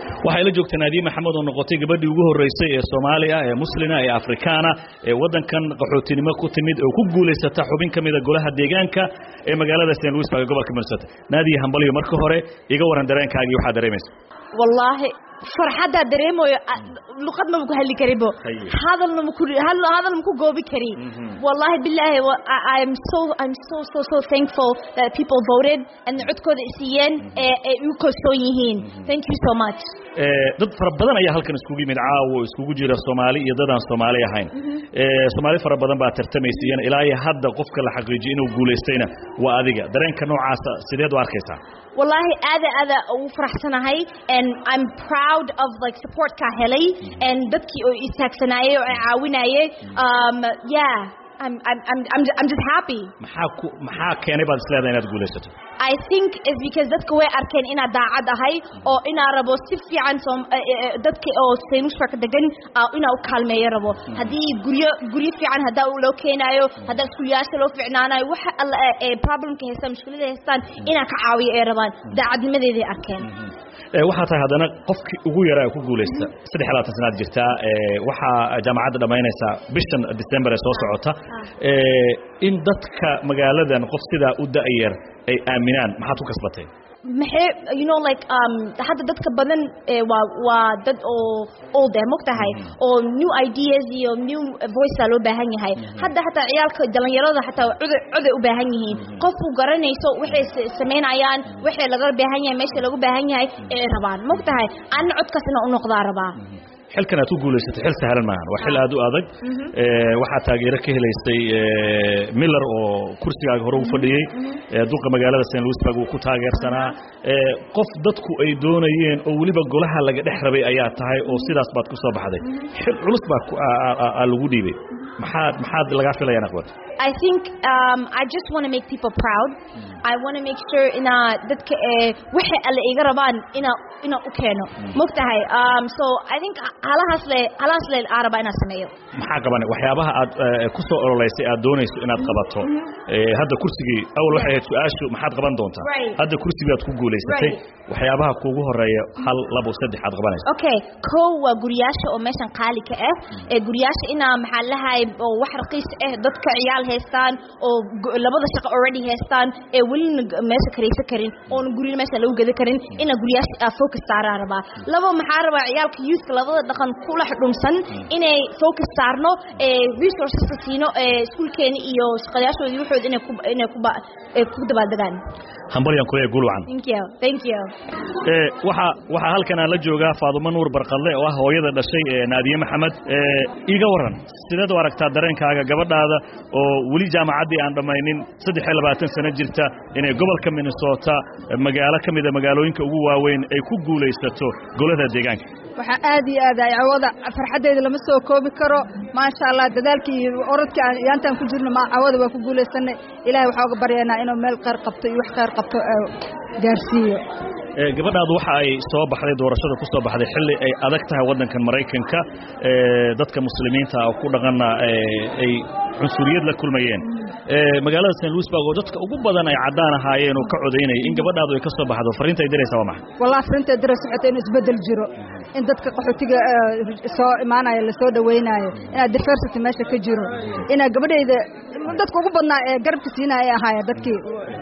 waxay la joogtaa Naadiye Maxamed oo noqotay gabadhii ugu horeysay ee Soomaaliya ee Muslina ee Afrikaana ee wadankan qaxootinimo ku timid oo ku guuleysata xubin kamid ah golaha deegaanka ee magaalada St. Louis ee gobolka Minnesota. Naadiye hambaliyo marka hore iga waran dareenkaaga waxa dareemayso. Wallahi farxada dareemayo luqad ma ku heli karibo hadalna ma ku goobi kari wallahi billahi I'm so thankful that people voted and codkooda isiyeen ee u kalsoon yihiin. Thank you so much. dad fara badan ayaa halkan iskugu yimid caawo iskugu jira Soomaali iyo dad aan Soomaali ahayn Soomaali fara badan baa tartamaysay ilaa iyo hadda qofka la xaqiijiyo inuu guuleystayna waa adiga dareenka noocaas sideed u arkaysaa wallahi aada ugu faraxsanahay and I'm proud of like support ka helay and dadkii oo istaagsanayay oo caawinayay yeah I'm just happy maxaa keenay baad isleedahay inaad guuleysato I think it's because dadka way arkeen ina daacad ahay oo ina rabo si fiican dadka oo seenushka ka degan ina u kaalmeeyo rabo hadii guriyo fiican hada loo keenayo hada iskuulaasha loo fiicnaanayo waxa problemka haysta mushkilada haystaan ina ka caawiyo ee rabaan daacadnimadeedii arkeen waxa tahay hadana qofkii ugu yaraa ku guuleysta 3 sanaad jirta waxa jaamacadda dhamaynaysa bishan December soo socota in dadka magaaladan qof sida u daayar ay aaminaan maxaad ku kasbatay you know like hadda dadka badan waa dad oo old mugtahay oo new ideas iyo new voice loo baahan yahay hadda hatta ciyaalka dhalinyarada hatta cod u baahan yihiin qof u garanayso waxay sameynayaan waxay laga baahan yahay meesha lagu baahan yahay ee rabaan mugtahay aan codkaasna u noqdaa rabaa xilkan aad ku guuleysatay xil sahlan maahan waa xil aad u adag waxa taageero ka helaysay Miller oo kursigaaga hore u fadhiyay duqa magaalada St. Louis uu ku taageersanaa qof dadku ay doonayeen oo waliba golaha laga dhex rabay ayaa tahay oo sidaas baad ku soo baxday xil culus baa lagu dhiibay maxaad laga filayaa aqoon I think I just want to make people proud I want to make sure ina dadka waxa alla iga rabaan ina u keeno mugtahay so I think halaas le araba ina sameeyo maxaa qaban waxyaabaha aad ku soo oroleysay aad doonayso inaad qabato hadda kursigii awal waxa ay su'aashu maxaad qaban doontaa hadda kursigii aad ku guuleysatay waxyaabaha kuugu horeeya 1 2 3 aad qabanayso okay waa guriyaasha oo meeshan qaali ka ah guriyaasha ina maxaa lahaay oo wax raqiis ah dadka ciyaal haystaan oo labada shaqo already haystaan wali meesha kareysa karin oo guriga meesha lagu gada karin ina guriyaasha focus saaraan raba laba maxaa raba ciyaalka youth labada dhaqan kula xidhumsan inay focus saarno resources siino iskuulkeena iyo shaqaalaashooda wuxuu inay ku dabaaldegaan hambalyan ku guul wacan thank you waxa halkan aan la joogaa Faadumo Nuur Barqadle oo ah hooyada dhashay Naadiye Maxamed iga waran sideed u aragtaa dareenkaaga gabadhaada oo wali jaamacadii aan dhamaynin 23 sano jirta inay gobolka Minnesota magaalo kamid ah magaalooyinka ugu waaweyn ay ku guuleysato golaha deegaanka waxa aad iyo aad ay cawada farxadeeda lama soo koobi karo ma sha Allah dadaalkii orodka yaantan ku jirno ma cawada waa ku guuleysanay ilaahay waxa uga baryaynaa inuu meel qeyr qabto iyo wax qeyr qabto gaarsiiyo gabadhaadu waxa ay soo baxday doorashada ku soo baxday xilli ay adag tahay wadankan Mareykanka dadka muslimiinta oo ku dhaqana ay cunsuriyad la kulmayeen magaalada St. Louis oo dadka ugu badan ay cadaan ahaayeen oo ka codeynay in gabadhaadu ay ka soo baxdo fariinta ay diraysaa waa maxay wallahi fariinta diraysaa in isbedel jiro in dadka qaxootiga soo imaanaya la soo dhaweynayo in diversity meesha ka jiro in gabadheeda dadka ugu badnaa ee garabka siinaya ahaaya dadkii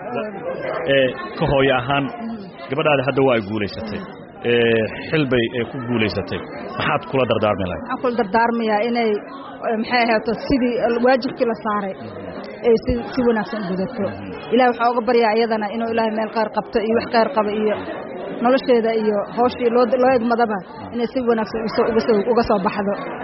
ka hooyo ahaan gabadhaada hadda waa ay guuleysatay xilbay ku guuleysatay maxaad kula dardaarmay waxaan kula dardaarmayaa inay maxay ahaato sidii waajibkii la saaray ay si wanaagsan gudato ilaahay waxa uga baryaa iyadana inuu ilaahay meel qeyr qabto iyo wax qeyr qabo iyo nolosheeda iyo hawshii loo egmadaba inay si wanaagsan uga soo baxdo